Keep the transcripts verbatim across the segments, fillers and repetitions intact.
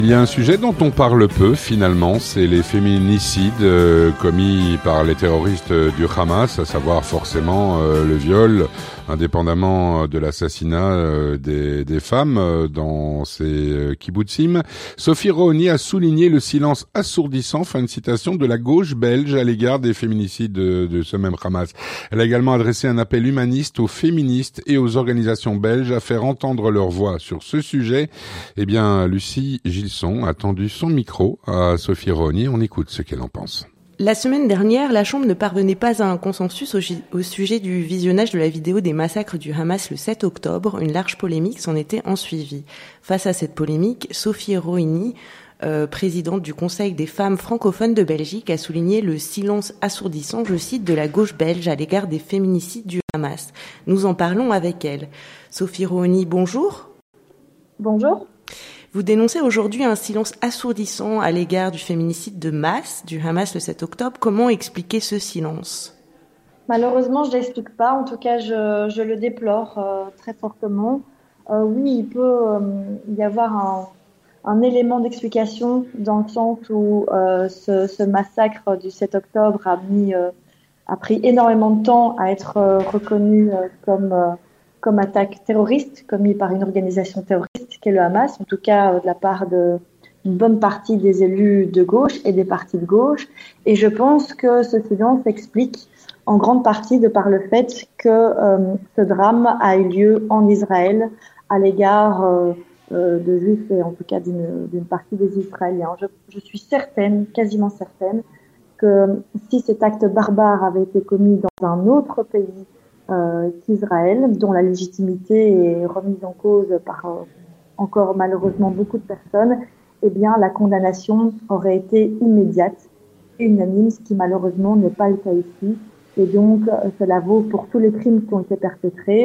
Il y a un sujet dont on parle peu finalement, c'est les féminicides euh, commis par les terroristes du Hamas, à savoir forcément euh, le viol, indépendamment de l'assassinat euh, des, des femmes euh, dans ces euh, kibbutzim. Sophie Rouhani a souligné le silence assourdissant, fin de citation, de la gauche belge à l'égard des féminicides de, de ce même Hamas. Elle a également adressé un appel humaniste aux féministes et aux organisations belges à faire entendre leur voix sur ce sujet. Eh bien, Lucie Gilson a tendu son micro à Sophie Rouhani. On écoute ce qu'elle en pense. La semaine dernière, la Chambre ne parvenait pas à un consensus au, au sujet du visionnage de la vidéo des massacres du Hamas le sept octobre. Une large polémique s'en était ensuivie. Face à cette polémique, Sophie Rouhani, euh, présidente du Conseil des femmes francophones de Belgique, a souligné le silence assourdissant, je cite, de la gauche belge à l'égard des féminicides du Hamas. Nous en parlons avec elle. Sophie Rouhani, bonjour. Bonjour. Vous dénoncez aujourd'hui un silence assourdissant à l'égard du féminicide de masse du Hamas le sept octobre. Comment expliquer ce silence ? Malheureusement, je ne l'explique pas. En tout cas, je, je le déplore euh, très fortement. Euh, oui, il peut euh, y avoir un, un élément d'explication dans le sens où euh, ce, ce massacre du sept octobre a, mis, euh, a pris énormément de temps à être euh, reconnu euh, comme... Euh, comme attaque terroriste commise par une organisation terroriste qu'est le Hamas, en tout cas de la part de, d'une bonne partie des élus de gauche et des partis de gauche. Et je pense que ce silence s'explique en grande partie de par le fait que euh, ce drame a eu lieu en Israël à l'égard euh, euh, de Juifs et en tout cas d'une, d'une partie des Israéliens. Je, je suis certaine, quasiment certaine, que si cet acte barbare avait été commis dans un autre pays Euh, qu'Israël, dont la légitimité est remise en cause par euh, encore malheureusement beaucoup de personnes, eh bien la condamnation aurait été immédiate et unanime, ce qui malheureusement n'est pas le cas ici. Et donc euh, cela vaut pour tous les crimes qui ont été perpétrés,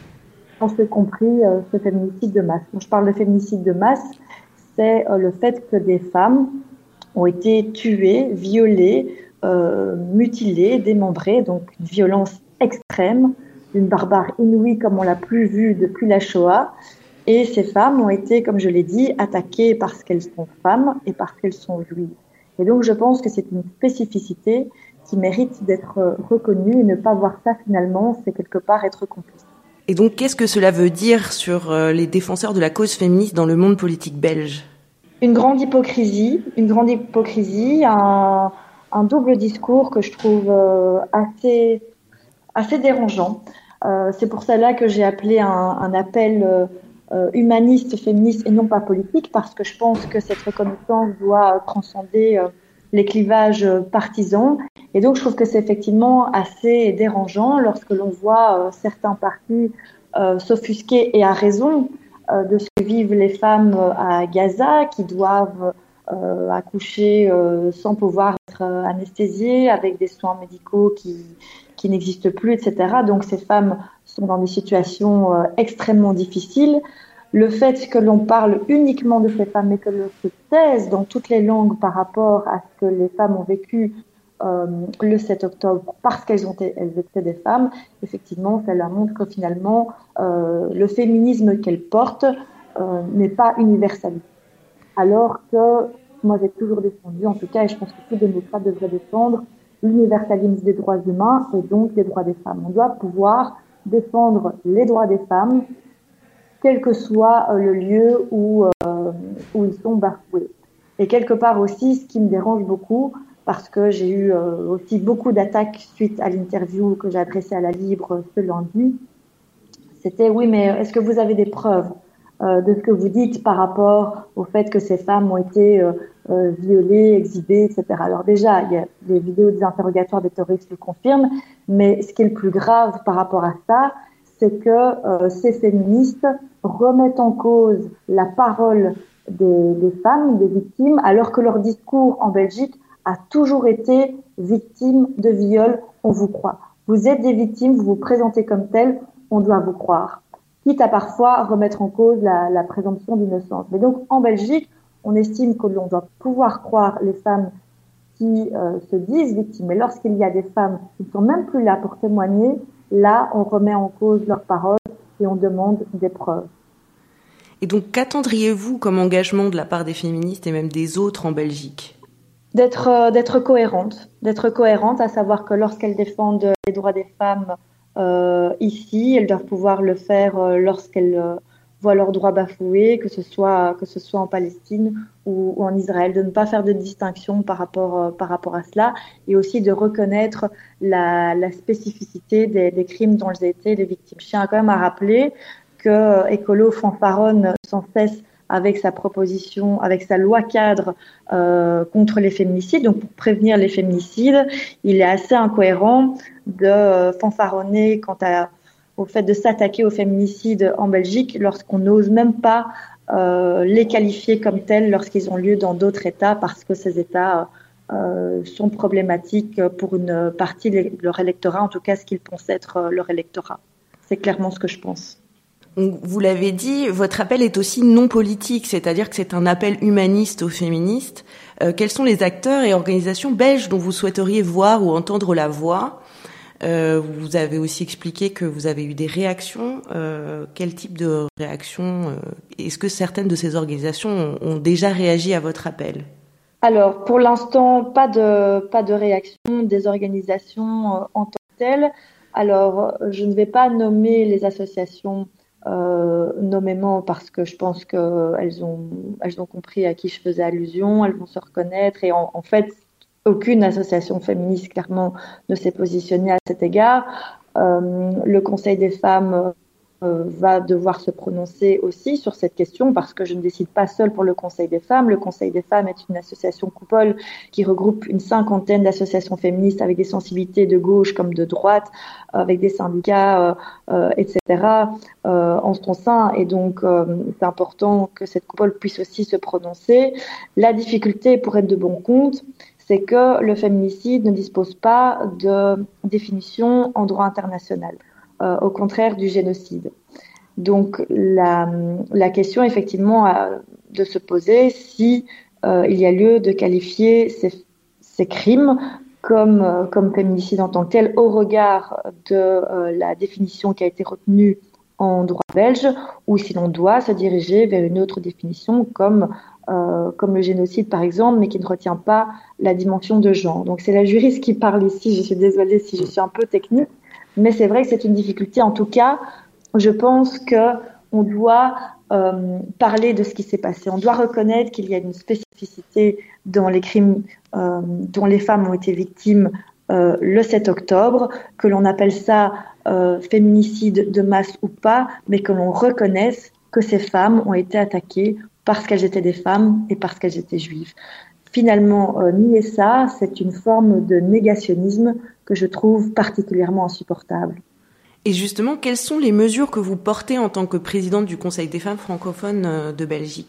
en ce compris euh, ce féminicide de masse. Quand je parle de féminicide de masse, c'est euh, le fait que des femmes ont été tuées, violées, euh, mutilées, démembrées, donc une violence extrême, d'une barbare inouïe comme on l'a plus vu depuis la Shoah. Et ces femmes ont été, comme je l'ai dit, attaquées parce qu'elles sont femmes et parce qu'elles sont juives. Et donc je pense que c'est une spécificité qui mérite d'être reconnue et ne pas voir ça finalement, c'est quelque part être complice. Et donc qu'est-ce que cela veut dire sur les défenseurs de la cause féministe dans le monde politique belge ? Une grande hypocrisie, une grande hypocrisie, un, un double discours que je trouve assez... assez dérangeant. Euh, c'est pour cela que j'ai appelé un, un appel euh, humaniste, féministe et non pas politique, parce que je pense que cette reconnaissance doit transcender euh, les clivages partisans. Et donc, je trouve que c'est effectivement assez dérangeant lorsque l'on voit euh, certains partis euh, s'offusquer, et à raison, euh, de ce que vivent les femmes à Gaza, qui doivent euh, accoucher euh, sans pouvoir être anesthésiées, avec des soins médicaux qui qui n'existent plus, et cetera. Donc ces femmes sont dans des situations euh, extrêmement difficiles. Le fait que l'on parle uniquement de ces femmes et que l'on se taise dans toutes les langues par rapport à ce que les femmes ont vécu euh, le sept octobre parce qu'elles ont été, elles étaient des femmes, effectivement, cela montre que finalement euh, le féminisme qu'elles portent euh, n'est pas universaliste. Alors que moi j'ai toujours défendu, en tout cas, et je pense que tout démocrate devrait défendre, l'universalisme des droits humains et donc des droits des femmes. On doit pouvoir défendre les droits des femmes, quel que soit le lieu où, euh, où ils sont bafoués. Et quelque part aussi, ce qui me dérange beaucoup, parce que j'ai eu euh, aussi beaucoup d'attaques suite à l'interview que j'ai adressée à la Libre ce lundi, c'était « oui, mais est-ce que vous avez des preuves euh, de ce que vous dites par rapport au fait que ces femmes ont été euh, euh, violées, exhibées, et cetera » Alors déjà, il y a des vidéos des interrogatoires des terroristes le confirment, mais ce qui est le plus grave par rapport à ça, c'est que euh, ces féministes remettent en cause la parole des, des femmes, des victimes, alors que leur discours en Belgique a toujours été « victime de viol, on vous croit ». Vous êtes des victimes, vous vous présentez comme telles, on doit vous croire. Quitte à parfois remettre en cause la, la présomption d'innocence. Mais donc, en Belgique, on estime que l'on doit pouvoir croire les femmes qui euh, se disent victimes. Mais lorsqu'il y a des femmes qui ne sont même plus là pour témoigner, là, on remet en cause leurs paroles et on demande des preuves. Et donc, qu'attendriez-vous comme engagement de la part des féministes et même des autres en Belgique ? D'être, euh, d'être cohérente, d'être cohérente, à savoir que lorsqu'elles défendent les droits des femmes euh, ici, elles doivent pouvoir le faire euh, lorsqu'elles euh, voient leurs droits bafoués, que ce soit que ce soit en Palestine ou, ou en Israël, de ne pas faire de distinction par rapport euh, par rapport à cela, et aussi de reconnaître la, la spécificité des, des crimes dont elles étaient les victimes. Je tiens quand même à rappeler que euh, Écolo fanfaronne sans cesse avec sa proposition, avec sa loi cadre euh, contre les féminicides, donc pour prévenir les féminicides. Il est assez incohérent de euh, fanfaronner quant à, au fait de s'attaquer aux féminicides en Belgique lorsqu'on n'ose même pas euh, les qualifier comme tels lorsqu'ils ont lieu dans d'autres États, parce que ces États euh, sont problématiques pour une partie de leur électorat, en tout cas ce qu'ils pensent être leur électorat. C'est clairement ce que je pense. Vous l'avez dit, votre appel est aussi non politique, c'est-à-dire que c'est un appel humaniste aux féministes. Euh, quels sont les acteurs et organisations belges dont vous souhaiteriez voir ou entendre la voix ? euh, Vous avez aussi expliqué que vous avez eu des réactions. Euh, quel type de réactions euh, Est-ce que certaines de ces organisations ont, ont déjà réagi à votre appel ? Alors, pour l'instant, pas de, pas de réaction des organisations euh, en tant que telles. Alors, je ne vais pas nommer les associations Euh, nommément parce que je pense qu'elles ont, elles ont compris à qui je faisais allusion, elles vont se reconnaître, et en, en fait, aucune association féministe clairement ne s'est positionnée à cet égard. Euh, le Conseil des femmes euh, va devoir se prononcer aussi sur cette question, parce que je ne décide pas seule pour le Conseil des femmes. Le Conseil des femmes est une association coupole qui regroupe une cinquantaine d'associations féministes avec des sensibilités de gauche comme de droite, avec des syndicats, euh, euh, et cetera euh, en son sein. Et donc, euh, c'est important que cette coupole puisse aussi se prononcer. La difficulté, pour être de bon compte, c'est que le féminicide ne dispose pas de définition en droit international, euh, au contraire du génocide. Donc, la, la question, effectivement, a de se poser si euh, il y a lieu de qualifier ces, ces crimes comme, euh, comme féminicide en tant que tel, au regard de euh, la définition qui a été retenue en droit belge, ou si l'on doit se diriger vers une autre définition comme, euh, comme le génocide, par exemple, mais qui ne retient pas la dimension de genre. Donc, c'est la juriste qui parle ici. Je suis désolée si je suis un peu technique, mais c'est vrai que c'est une difficulté. En tout cas, je pense qu'on doit euh, parler de ce qui s'est passé. On doit reconnaître qu'il y a une spécificité dans les crimes euh, dont les femmes ont été victimes euh, le sept octobre, que l'on appelle ça euh, féminicide de masse ou pas, mais que l'on reconnaisse que ces femmes ont été attaquées parce qu'elles étaient des femmes et parce qu'elles étaient juives. Finalement, euh, nier ça, c'est une forme de négationnisme que je trouve particulièrement insupportable. Et justement, quelles sont les mesures que vous portez en tant que présidente du Conseil des femmes francophones de Belgique ?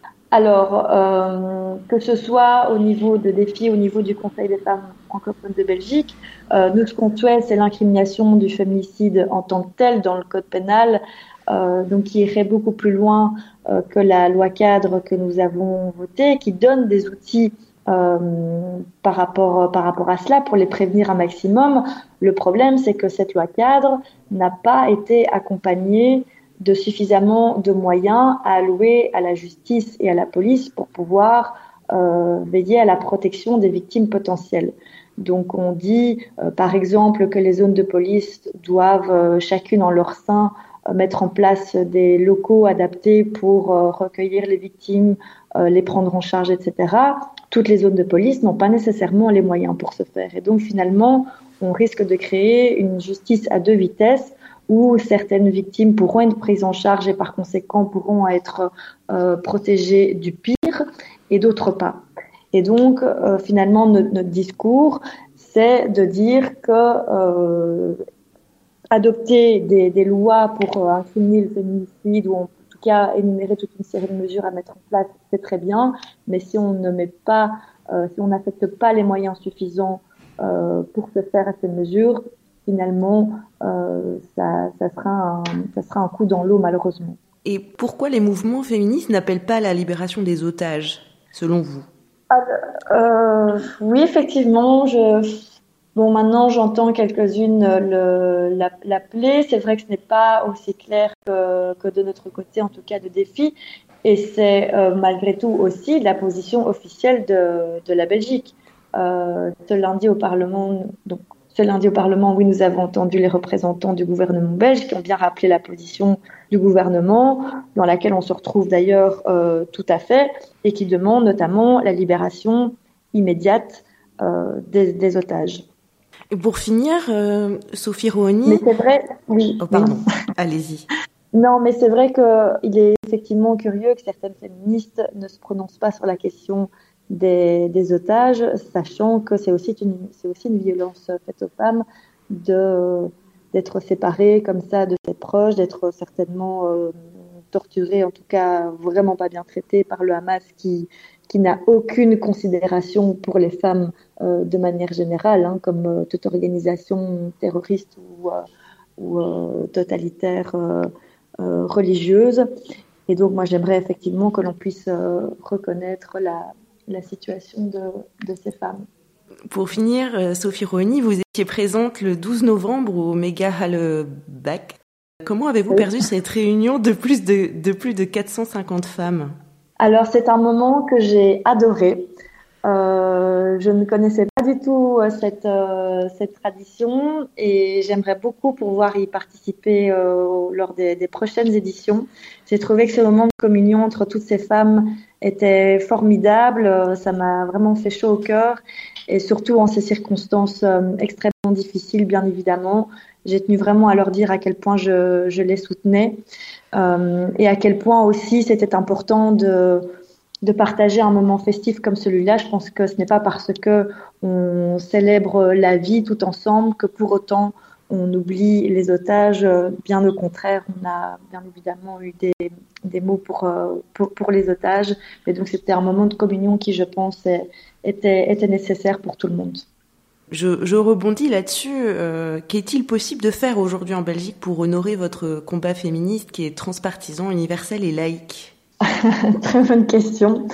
Alors, euh, que ce soit au niveau de défis, au niveau du Conseil des femmes francophones de Belgique, euh, nous, ce qu'on souhaite, c'est l'incrimination du féminicide en tant que tel dans le code pénal, euh, donc qui irait beaucoup plus loin euh, que la loi cadre que nous avons votée, qui donne des outils Euh, par rapport par rapport à cela pour les prévenir un maximum. Le problème, c'est que cette loi cadre n'a pas été accompagnée de suffisamment de moyens à allouer à la justice et à la police pour pouvoir euh, veiller à la protection des victimes potentielles. Donc on dit euh, par exemple que les zones de police doivent euh, chacune en leur sein euh, mettre en place des locaux adaptés pour euh, recueillir les victimes, euh, les prendre en charge, et cetera. Toutes les zones de police n'ont pas nécessairement les moyens pour ce faire. Et donc, finalement, on risque de créer une justice à deux vitesses où certaines victimes pourront être prises en charge et par conséquent pourront être euh, protégées du pire et d'autres pas. Et donc, euh, finalement, notre, notre discours, c'est de dire que euh, adopter des, des lois pour euh, incriminer le féminicide ou en tout cas énumérer toute une série de mesures à mettre en place, c'est très bien, mais si on ne met pas, euh, si on n'affecte pas les moyens suffisants euh, pour se faire à ces mesures, finalement, euh, ça, ça sera un, ça sera un coup dans l'eau, malheureusement. Et pourquoi les mouvements féministes n'appellent pas à la libération des otages, selon vous ? euh, Oui, effectivement, je, Bon, maintenant, j'entends quelques-unes le, la, l'appeler. C'est vrai que ce n'est pas aussi clair que, que de notre côté, en tout cas, de défi. Et c'est euh, malgré tout aussi la position officielle de, de la Belgique. Euh, ce lundi au Parlement, donc ce lundi au Parlement, oui, nous avons entendu les représentants du gouvernement belge qui ont bien rappelé la position du gouvernement, dans laquelle on se retrouve d'ailleurs euh, tout à fait, et qui demande notamment la libération immédiate euh, des, des otages. Et pour finir, euh, Sophie Rohoni... Mais c'est vrai, oui. Oh, pardon, oui. Allez-y. Non, mais c'est vrai qu'il est effectivement curieux que certaines féministes ne se prononcent pas sur la question des, des otages, sachant que c'est aussi une, c'est aussi une violence faite aux femmes de, d'être séparées comme ça de ses proches, d'être certainement euh, torturées, en tout cas vraiment pas bien traitées par le Hamas qui, qui n'a aucune considération pour les femmes euh, de manière générale, hein, comme euh, toute organisation terroriste ou, euh, ou euh, totalitaire euh, euh, religieuse. Et donc moi j'aimerais effectivement que l'on puisse euh, reconnaître la, la situation de, de ces femmes. Pour finir, euh, Sophie Rohoni, vous étiez présente le douze novembre au Mega Hallebach. Comment avez-vous oui. perçu cette réunion de plus de, de plus de quatre cent cinquante femmes ? Alors, c'est un moment que j'ai adoré. Euh, je ne connaissais pas du tout euh, cette, euh, cette tradition et j'aimerais beaucoup pouvoir y participer euh, lors des, des prochaines éditions. J'ai trouvé que ce moment de communion entre toutes ces femmes était formidable. Ça m'a vraiment fait chaud au cœur et surtout en ces circonstances euh, extrêmement difficiles, bien évidemment. J'ai tenu vraiment à leur dire à quel point je, je les soutenais. Euh, et à quel point aussi c'était important de, de partager un moment festif comme celui-là. Je pense que ce n'est pas parce que on célèbre la vie tout ensemble que pour autant on oublie les otages. Bien au contraire, on a bien évidemment eu des, des mots pour, pour, pour les otages. Et donc c'était un moment de communion qui, je pense, était, était nécessaire pour tout le monde. Je, je rebondis là-dessus. Euh, qu'est-il possible de faire aujourd'hui en Belgique pour honorer votre combat féministe qui est transpartisan, universel et laïque ? Très bonne question.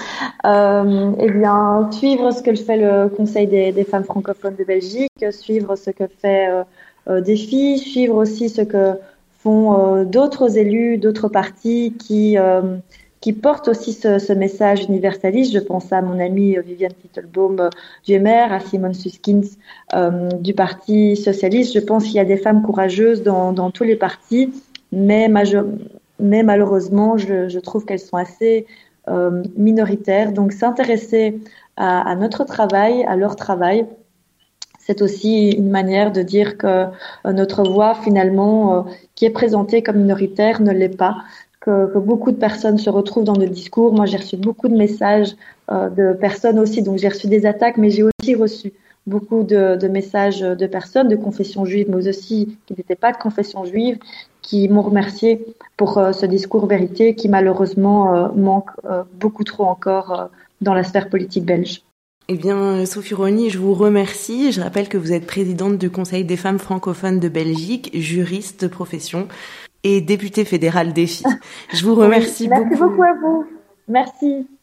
Euh, eh bien, suivre ce que fait le Conseil des, des femmes francophones de Belgique, suivre ce que fait euh, Défi, suivre aussi ce que font euh, d'autres élus, d'autres partis qui... Euh, qui porte aussi ce, ce message universaliste. Je pense à mon amie Viviane Titelbaum du M R, à Simone Suskins euh, du Parti socialiste. Je pense qu'il y a des femmes courageuses dans, dans tous les partis, mais, major- mais malheureusement, je, je trouve qu'elles sont assez euh, minoritaires. Donc, s'intéresser à, à notre travail, à leur travail, c'est aussi une manière de dire que euh, notre voix, finalement, euh, qui est présentée comme minoritaire, ne l'est pas. Que, que beaucoup de personnes se retrouvent dans le discours. Moi, j'ai reçu beaucoup de messages euh, de personnes aussi, donc j'ai reçu des attaques, mais j'ai aussi reçu beaucoup de, de messages de personnes de confession juive, mais aussi qui n'étaient pas de confession juive, qui m'ont remercié pour euh, ce discours vérité qui malheureusement euh, manque euh, beaucoup trop encore euh, dans la sphère politique belge. Eh bien, Sophie Rohoni, je vous remercie. Je rappelle que vous êtes présidente du Conseil des femmes francophones de Belgique, juriste de profession et députée fédérale Défi. Je vous remercie oui, merci beaucoup. Merci beaucoup à vous. Merci.